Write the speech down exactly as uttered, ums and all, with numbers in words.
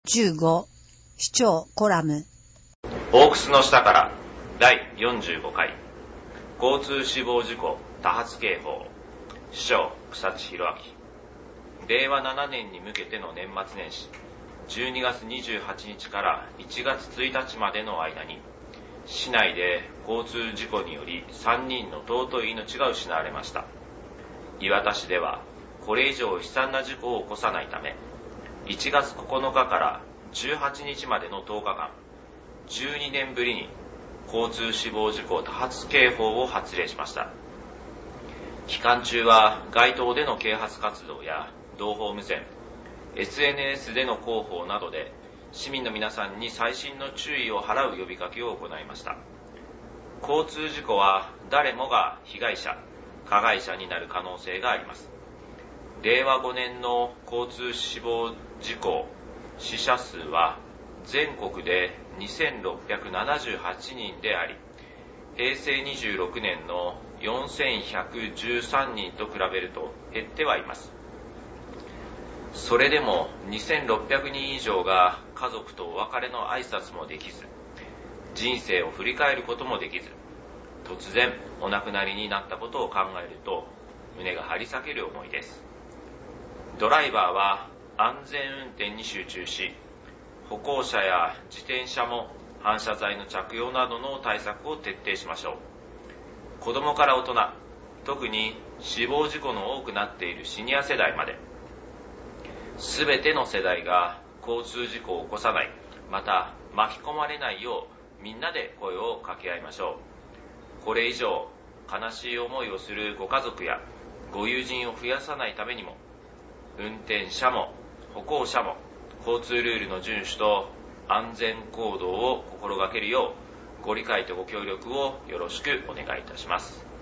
じゅうご市長コラム。 ホークスの下からだいよんじゅうごかい交通死亡事故多発警報。市長草地弘明。れいわななねんに向けての年末年始じゅうにがつにじゅうはちにちからいちがつついたちまでの間に市内で交通事故によりさんにんの尊い命が失われました。磐田市ではこれ以上悲惨な事故を起こさないため、いちがつここのかからじゅうはちにちまでのとおかかん、じゅうにねんぶりに交通死亡事故多発警報を発令しました。期間中は街頭での啓発活動や同胞無線、エスエヌエス での広報などで市民の皆さんに細心の注意を払う呼びかけを行いました。交通事故は誰もが被害者、加害者になる可能性があります。れいわごねんの交通死亡事故死者数は全国でにせんろっぴゃくななじゅうはちにんであり、へいせいにじゅうろくねんのよんせんひゃくじゅうさんにんと比べると減ってはいます。それでもにせんろっぴゃくにん以上が家族とお別れの挨拶もできず、人生を振り返ることもできず、突然お亡くなりになったことを考えると胸が張り裂ける思いです。ドライバーは安全運転に集中し、歩行者や自転車も反射材の着用などの対策を徹底しましょう。子供から大人、特に死亡事故の多くなっているシニア世代まで、すべての世代が交通事故を起こさない、また巻き込まれないようみんなで声を掛け合いましょう。これ以上悲しい思いをするご家族やご友人を増やさないためにも、運転者も歩行者も交通ルールの遵守と安全行動を心がけるようご理解とご協力をよろしくお願いいたします。